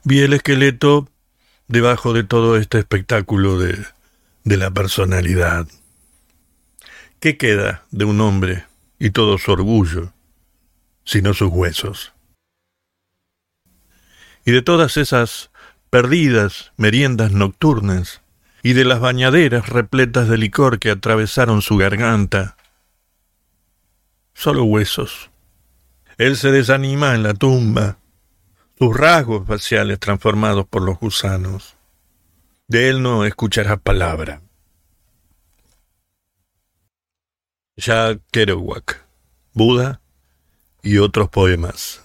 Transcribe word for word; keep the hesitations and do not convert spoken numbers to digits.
Vi el esqueleto debajo de todo este espectáculo de, de la personalidad. ¿Qué queda de un hombre y todo su orgullo, sino sus huesos? Y de todas esas perdidas meriendas nocturnas, y de las bañaderas repletas de licor que atravesaron su garganta, solo huesos. Él se desanima en la tumba, sus rasgos faciales transformados por los gusanos. De él no escucharás palabra. Jack Kerouac, Buda y otros poemas.